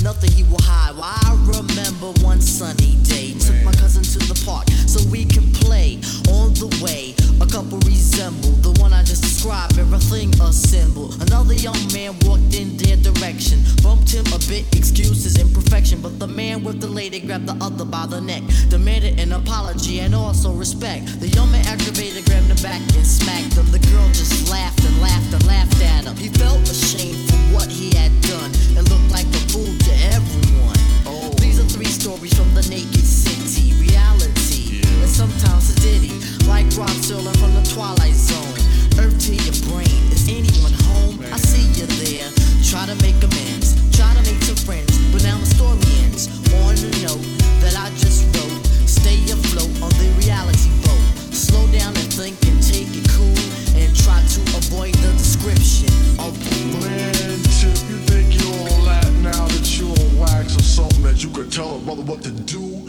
nothing he will hide. Well, I remember one sunny day, took my cousin to the park so we can play. On the way, a couple resemble the one I just described, everything a symbol. Another young man walked in their direction, bumped him a bit, excused his imperfection, but the man with the lady grabbed the other by the neck, demanded an apology and also respect. The young man aggravated, grabbed him back and smacked him. The girl just laughed and laughed and laughed at him. He felt ashamed for what he had done and looked like a fool to everyone. Oh, these are three stories from the naked city, reality, and sometimes a ditty, like rock stealing from the Twilight Zone. Earth to your brain, is anyone home? I see you there, try to make amends, try to make some friends, but now the story ends on a note that I just wrote. Stay afloat on the reality boat, slow down and think and take it cool, and try to avoid the description of the man. Chip, you think you're all that now that you're on wax or something that you could tell a brother what to do.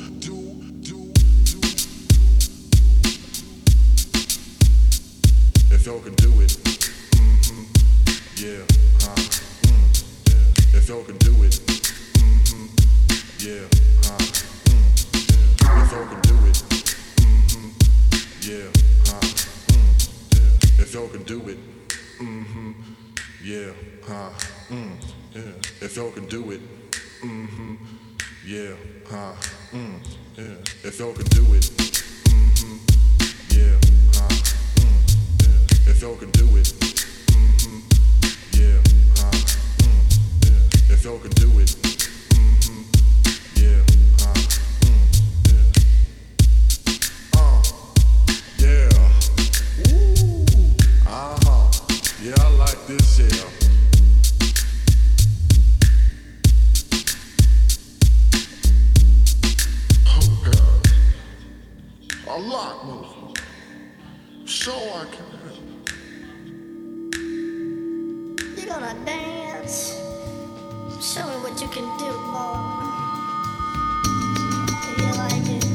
If y'all can do it, yeah, yeah. If y'all can do it, yeah, yeah. If y'all can do it, yeah, yeah. If y'all can do it, yeah, yeah. If y'all can do it, yeah, yeah. If y'all can do it, yeah, if y'all can do it, yeah, yeah. If y'all can do it, yeah, yeah, yeah, I like this here. Oh God, a lot more, so I can. You gonna dance? Show me what you can do, boy. Do you like it?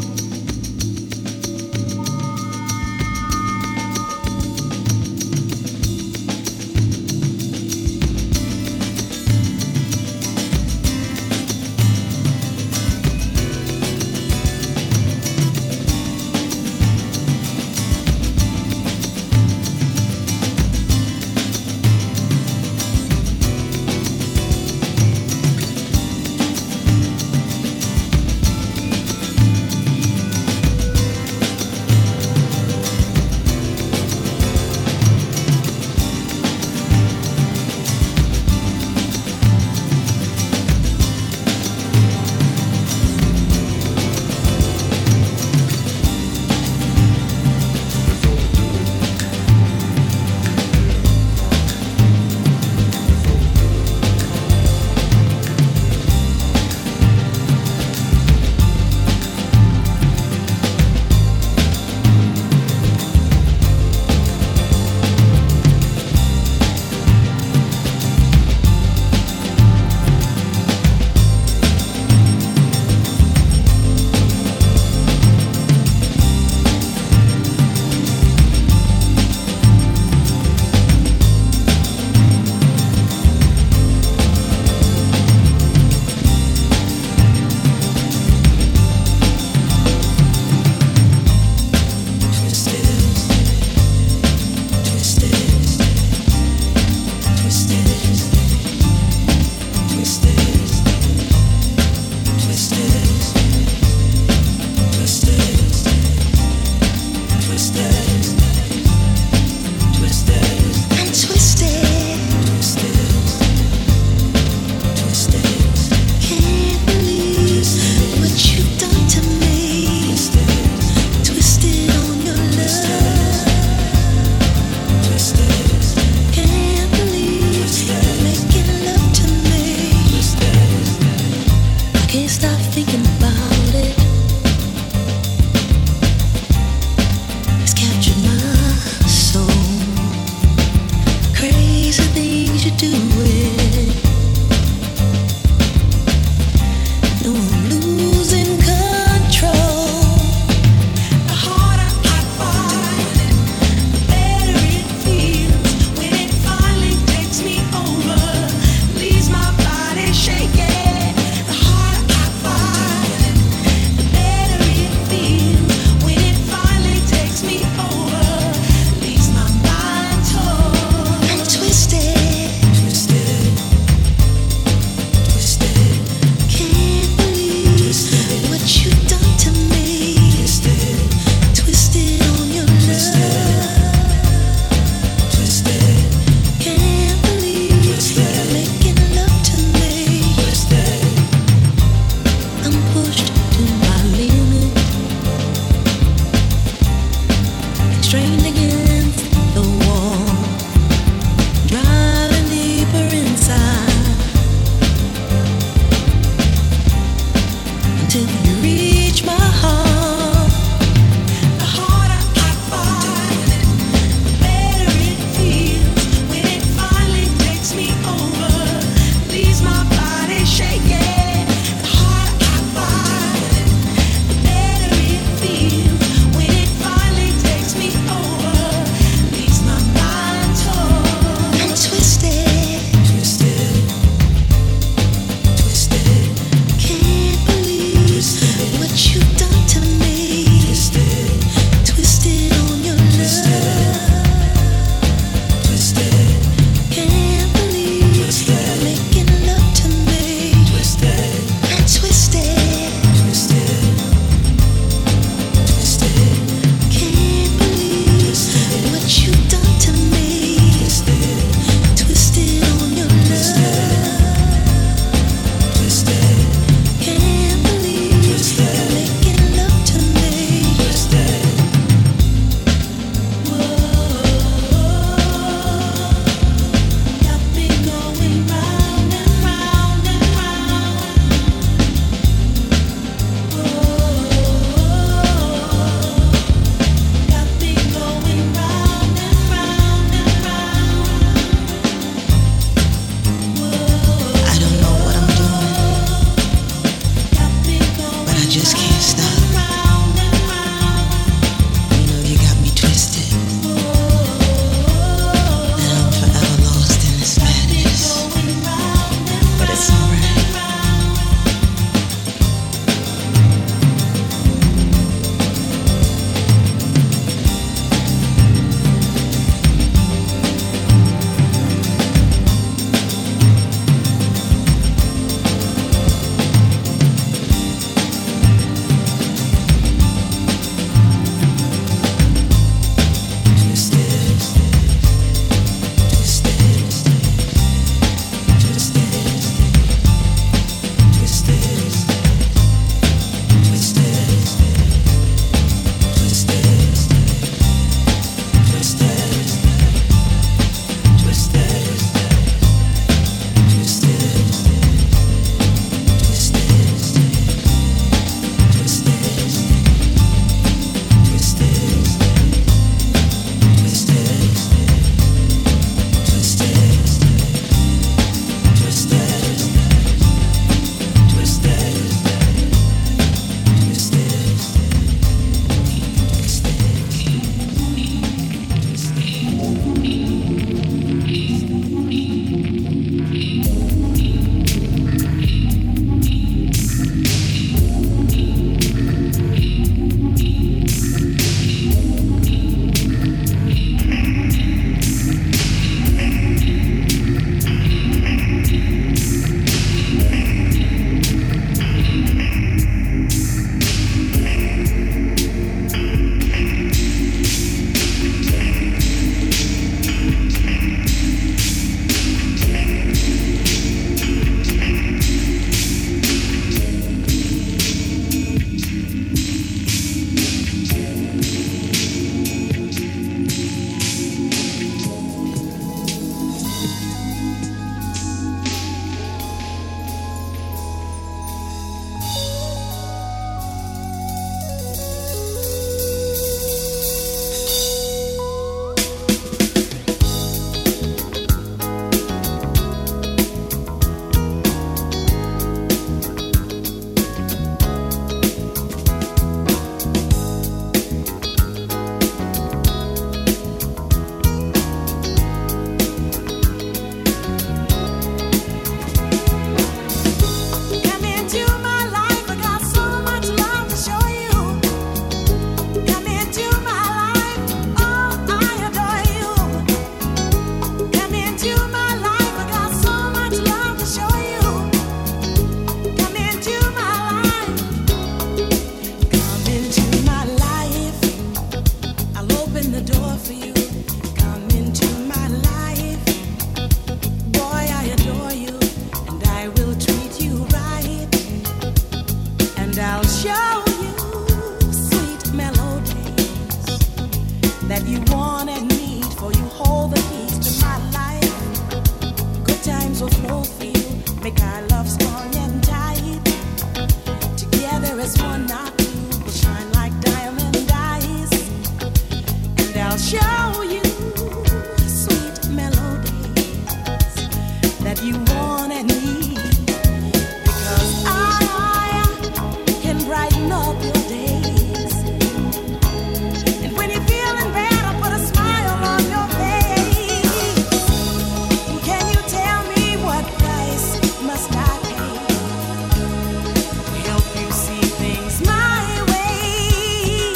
love strong and tight. Together as one, not two, will shine like diamond eyes. And I'll show you sweet melodies that you want and need. Because I can brighten up your days. And when you're feeling bad, I'll put a smile on your face. Can you tell me what price must I pay to help you see things my way?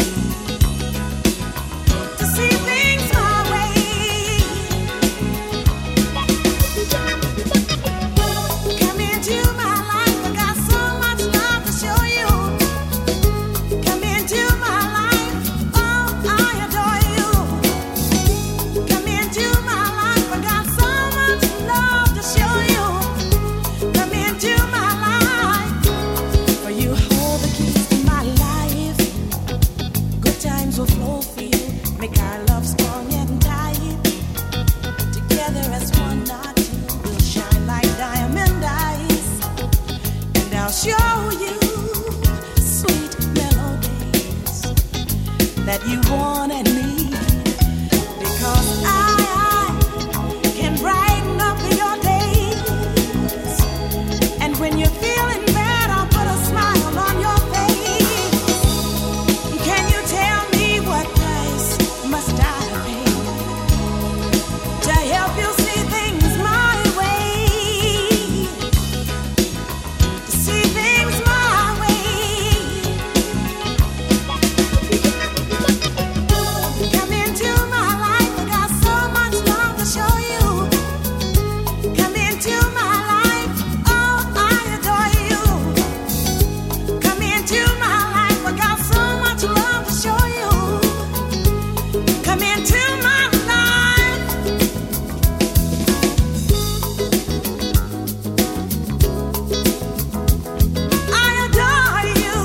To see things my way. Come into my life, I got so much love to show you. Come into my life, oh, I adore you. Come into my life, I got so much love to show you. Come into my life, for you hold the keys to my life. Good times will flow for you, make our love strong and tight. Together as one, not two, we'll shine like diamond eyes. And I'll show you sweet melodies that you want and need. Because I can brighten up your days. And when you're feeling bad, I'll put a smile on your face. Can you tell me what price must I pay to help you see things my way? To see things my way. Come into my life, I got so much love to show you. Come into my life, oh, I adore you. Come into my life, I got so much love to show you. Come into my life. I adore you.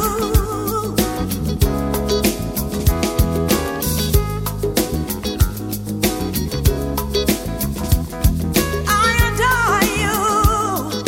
I adore you.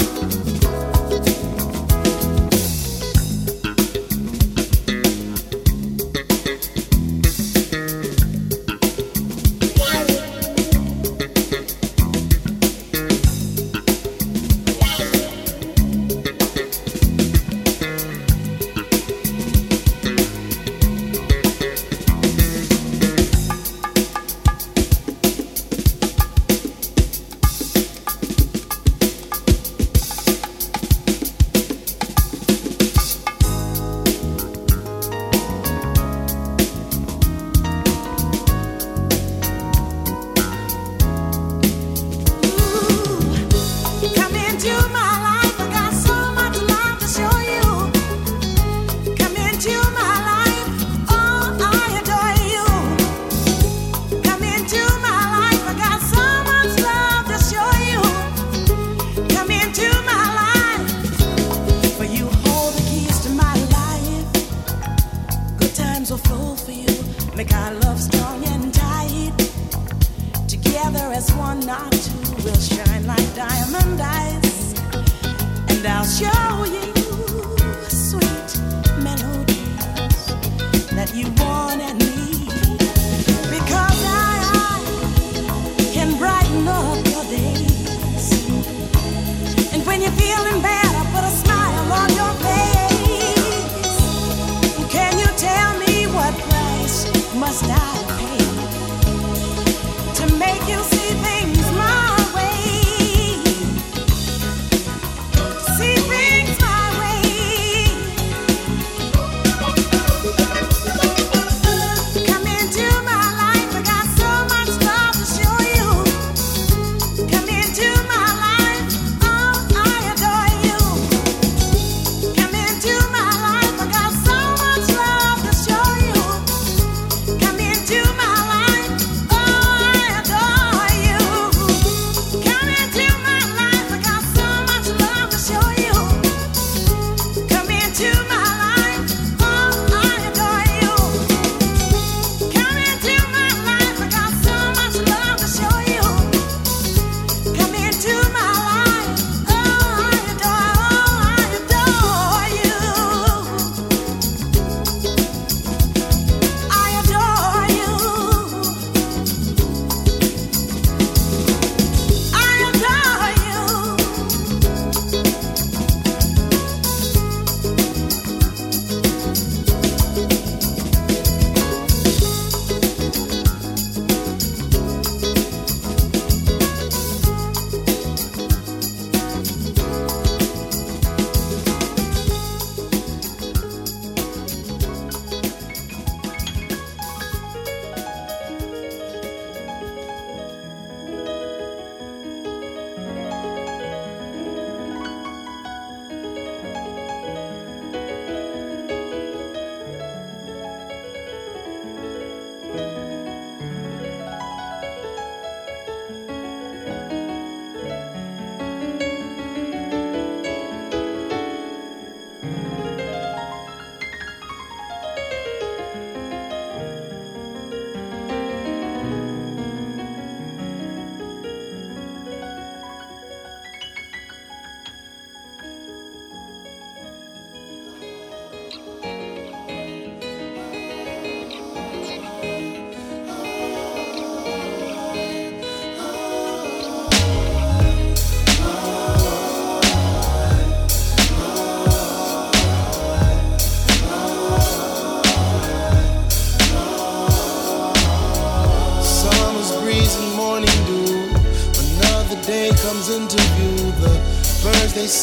Come into my life, I got so much love to show you. Come into my life, oh, I adore you. Come into my life, I got so much love to show you. Come into my life, for you hold the keys to my life. Good times will flow for you, make our love strong and tight. Together as one, not two, we'll shine like diamond eyes. And I'll show you sweet melodies that you want and need. Because I can brighten up your days. And when you're feeling bad, I put a smile on your face. Can you tell me what price must I pay to make you see things my way? See things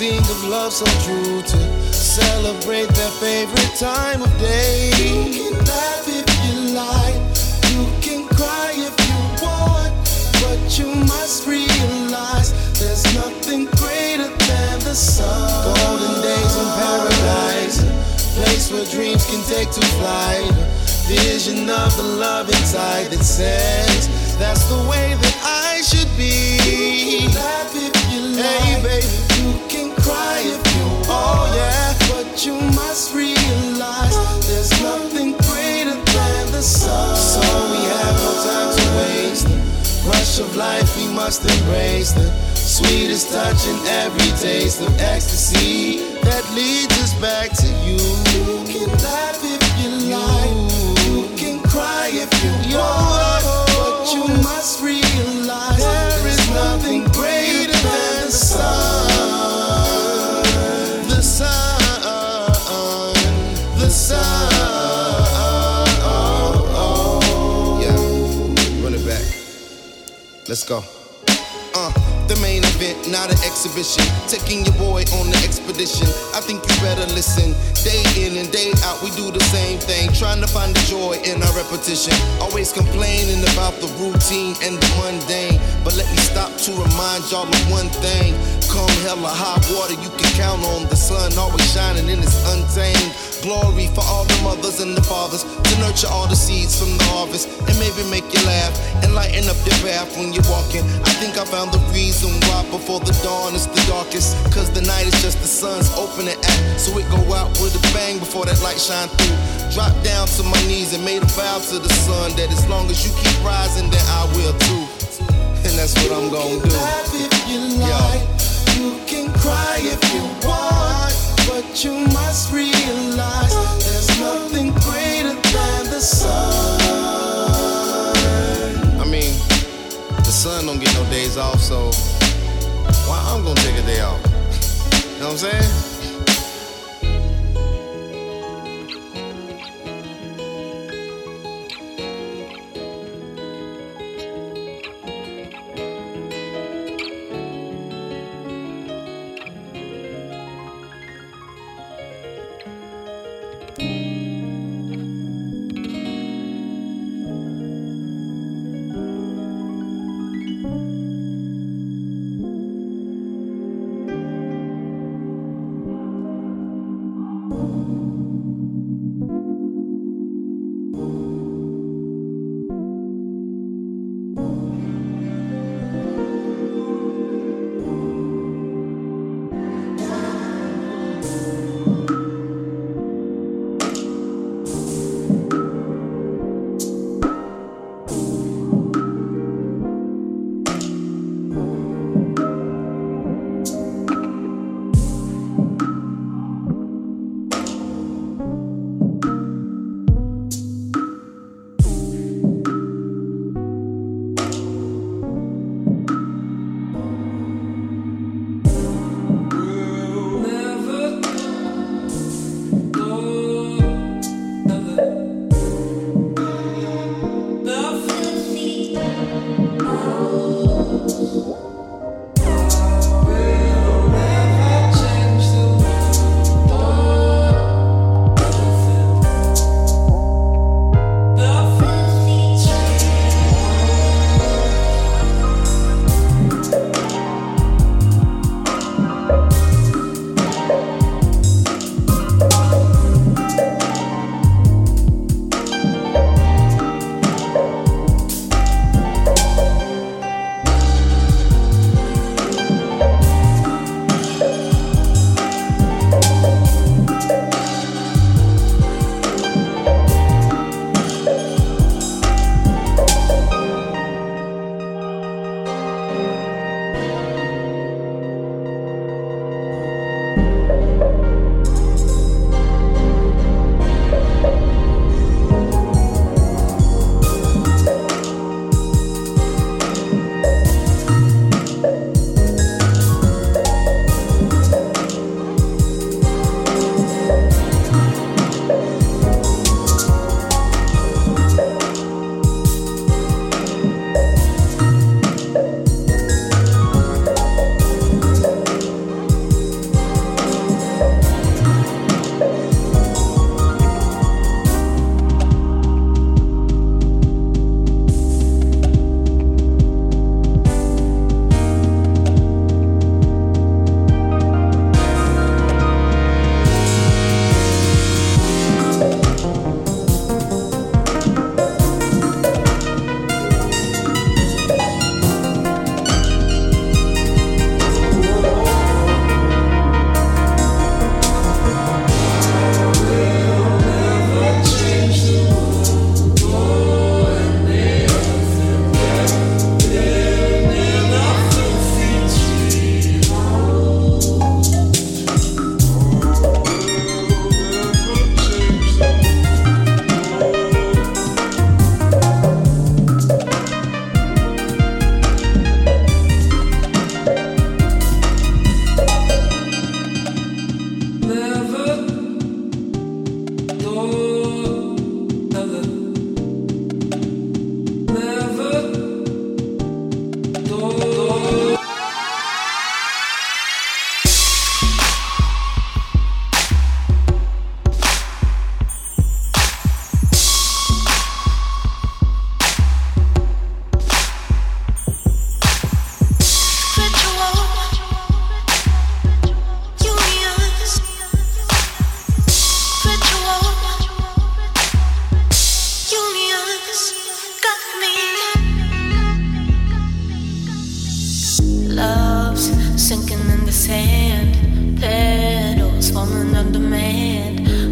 sing of love so true to celebrate their favorite time of day. You can laugh if you like, you can cry if you want, but you must realize there's nothing greater than the sun. Golden days in paradise, a place where dreams can take to flight, a vision of the love inside that says that's the way that I should be. You can laugh if you like, hey baby, you can cry if you want, oh yeah, but you must realize there's nothing greater than the sun. So we have no time to waste, the rush of life we must embrace, the sweetest touch in every taste of ecstasy that leads us back to you. You can laugh if you like, you can cry if you want, but you must realize there is nothing greater than the sun. The sun, the sun. Yeah, run it back. Let's go. The main event, not an exhibition. Taking your boy on the expedition. I think you better listen. Day in and day out, we do the same thing. Trying to find the joy in our repetition. Always complaining about the routine and the mundane. But let me stop to remind y'all of one thing. Come hell or high water, you can count on the sun always shining in its untamed glory for all the mothers and the fathers to nurture all the seeds from the harvest and maybe make you laugh and lighten up your path when you're walking. I think I found the reason why before the dawn is the darkest, cause the night is just the sun's opening act, so it go out with a bang before that light shine through. Drop down to my knees and made a vow to the sun that as long as you keep rising then I will too, and that's what I'm gonna do. You can laugh if you like, you can cry if you want, but you must realize there's nothing greater than the sun. I mean, the sun don't get no days off, so why I'm gonna take a day off? You know what I'm saying?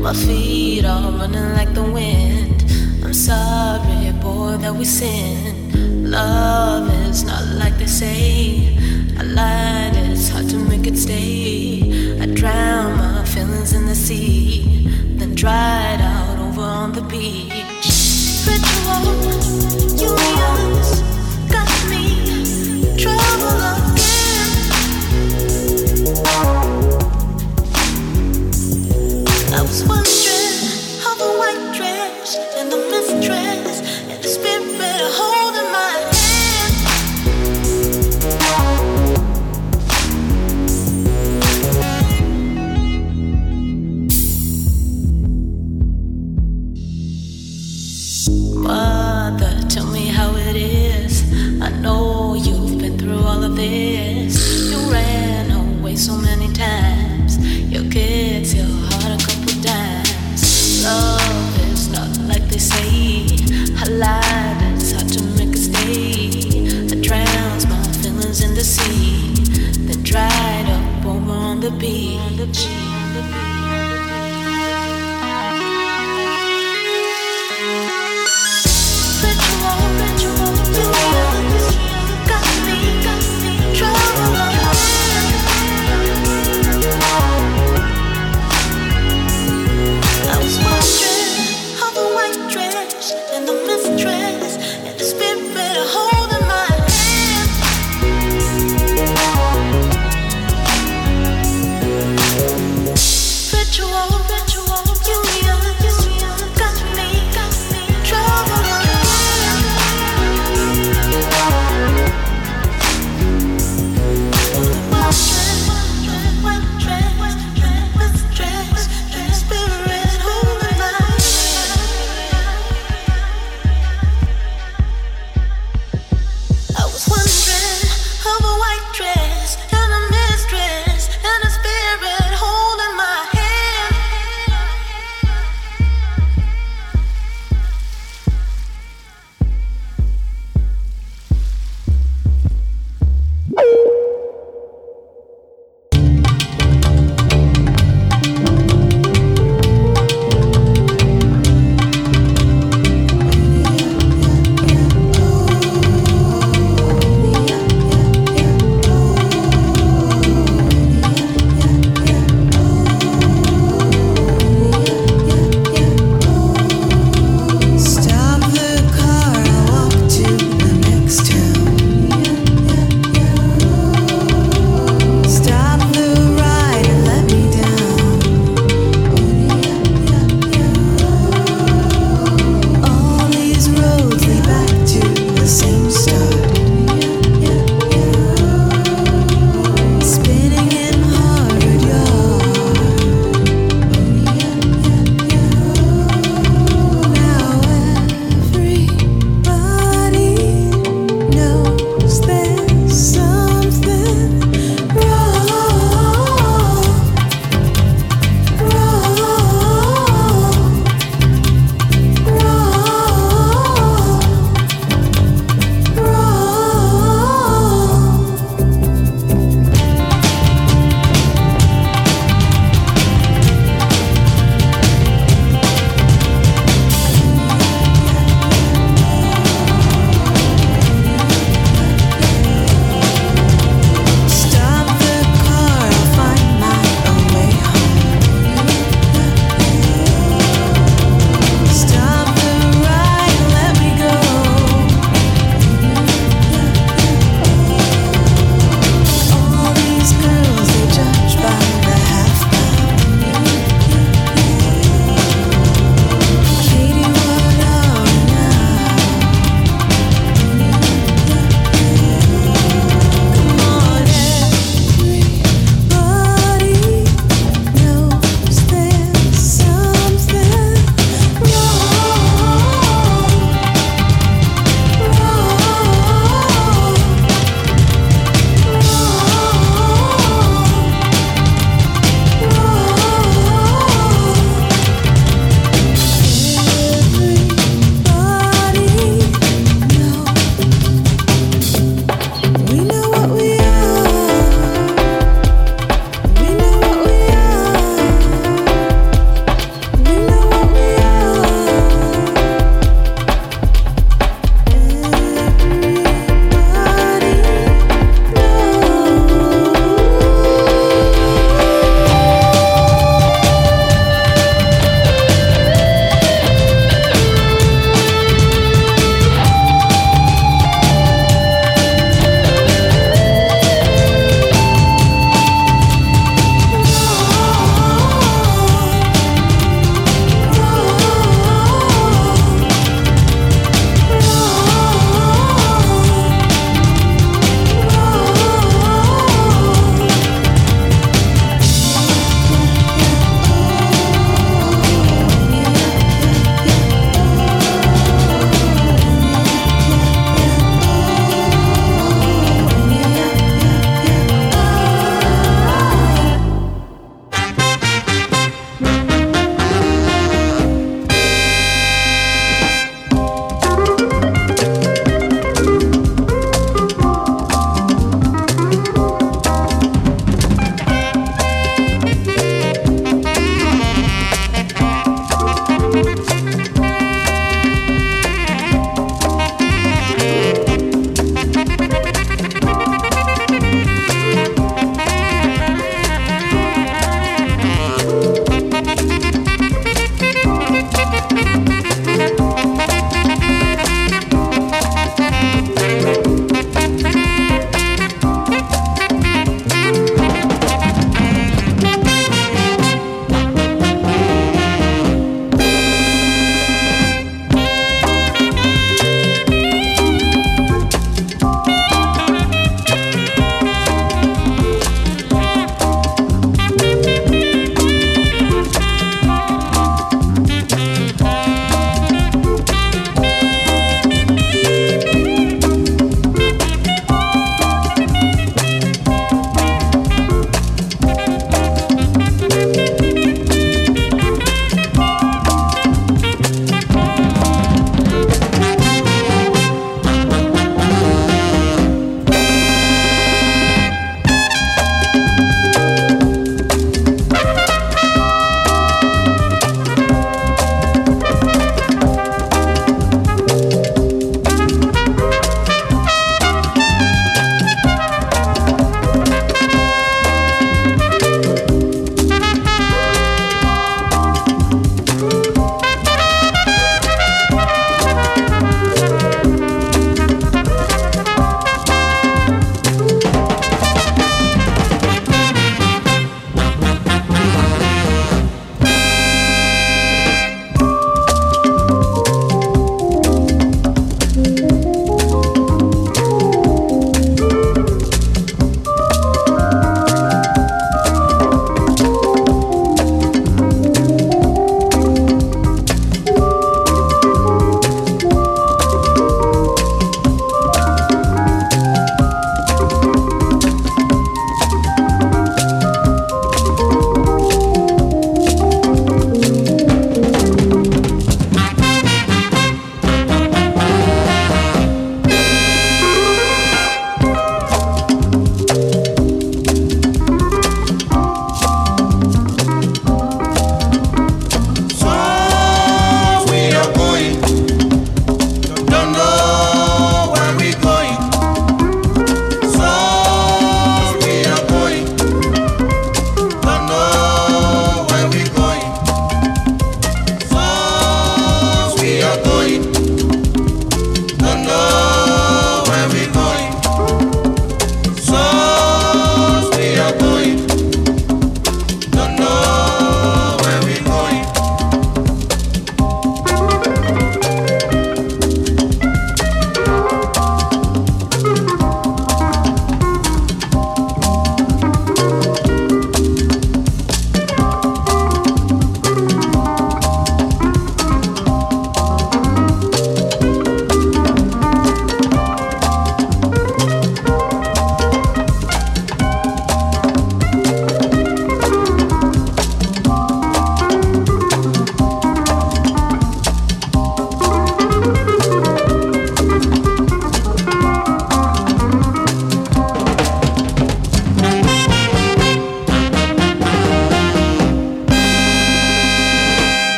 My feet are running like the wind. I'm sorry, boy, that we sin. Love is not like they say. I lied, it's hard to make it stay. I drown my feelings in the sea, then dried out over on the beach. Rituals, unions, got me trouble again. I was wondering how the white dress and the mistress and the spirit holding my hand. Mother, tell me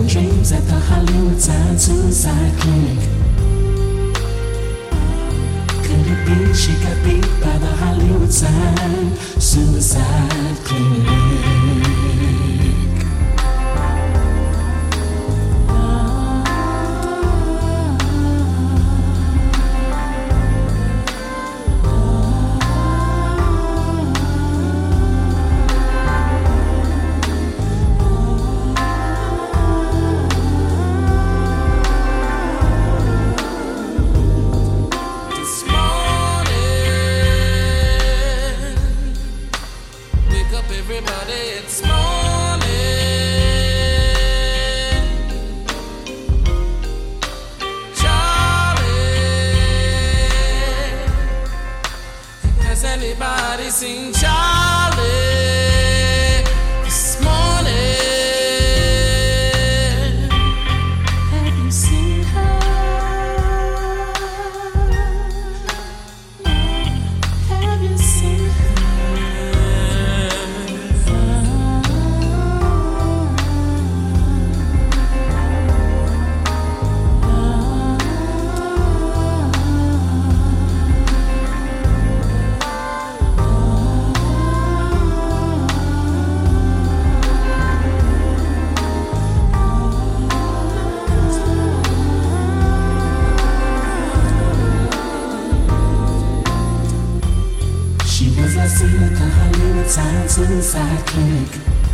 Killing dreams at the Hollywood Sign Suicide Clinic. Could it be she got beat by the Hollywood Sign Suicide Clinic? Anybody seen Charlie this morning? Have you seen her? Have you seen Seen at the Hollywood Sign Suicide Clinic.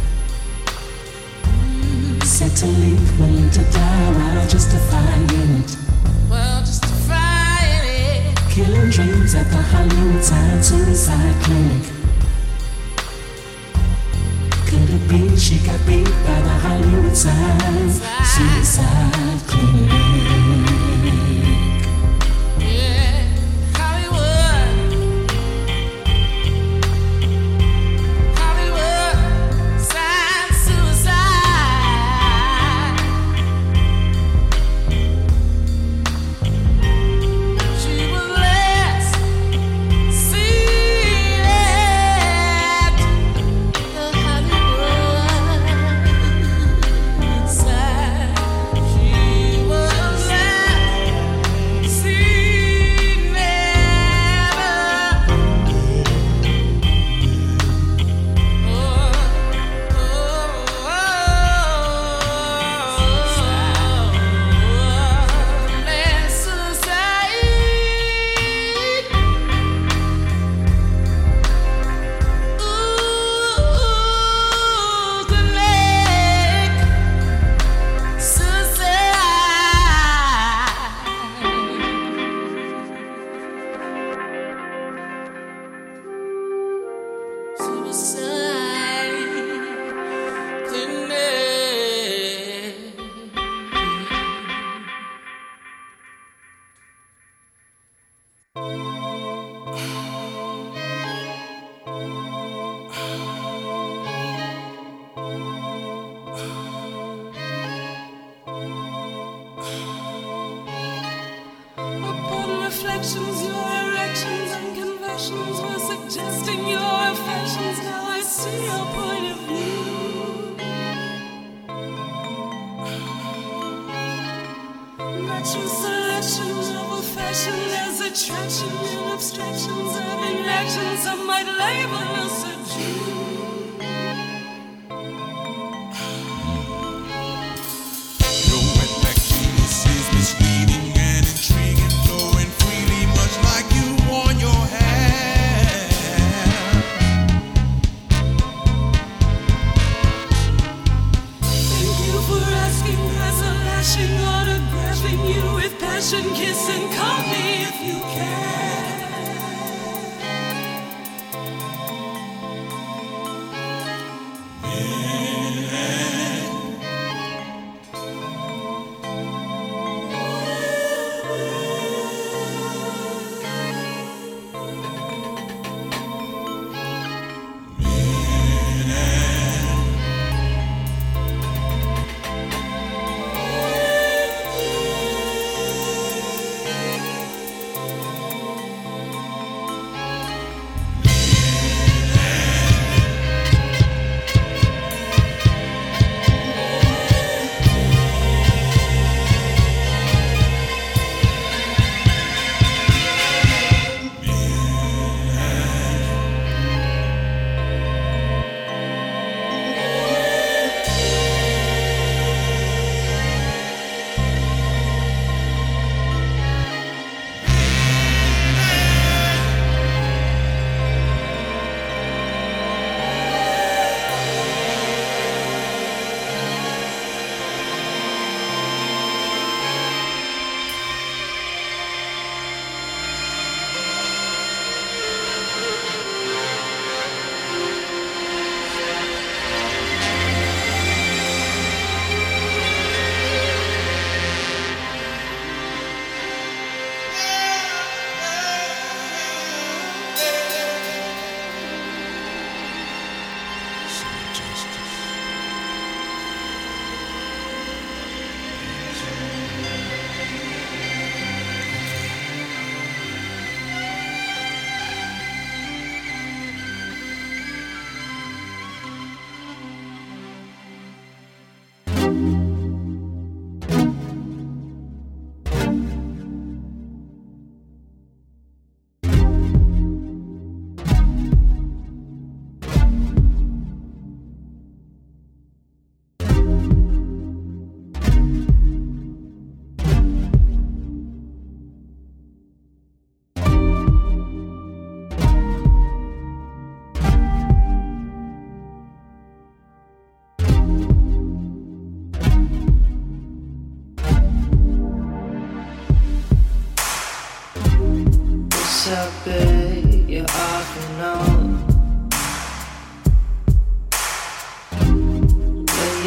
Set to leave, willing to die while justifying it. Well, justifying it. Killing dreams at the Hollywood Sign Suicide Clinic. Could it be she got beat by the Hollywood Sign Suicide Clinic? Reflections, your erections and confessions were suggesting your affections. Now I see your point of view. Natural selection of affection, there's attraction in abstractions of inaction. Some might label us a Jew. Autographing you with passion, kiss and call me if you can.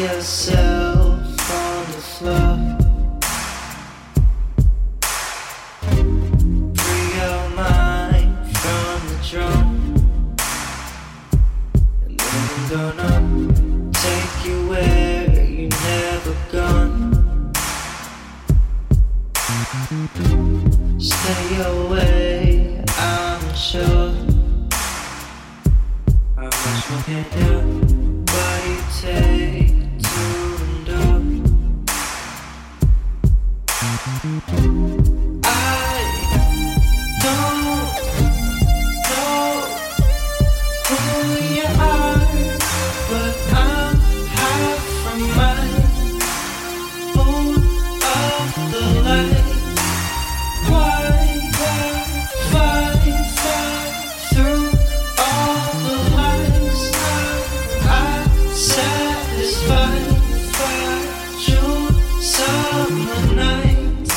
yourself on the floor. Free your mind from the drum. And then I'm gonna take you where you never gone. Stay away, I'm sure. How much more can you? What do you take to endure? I don't know who you are, but I'm half from mine. Full of the light. Why fight through all the lies? I'm satisfied by June summer nights.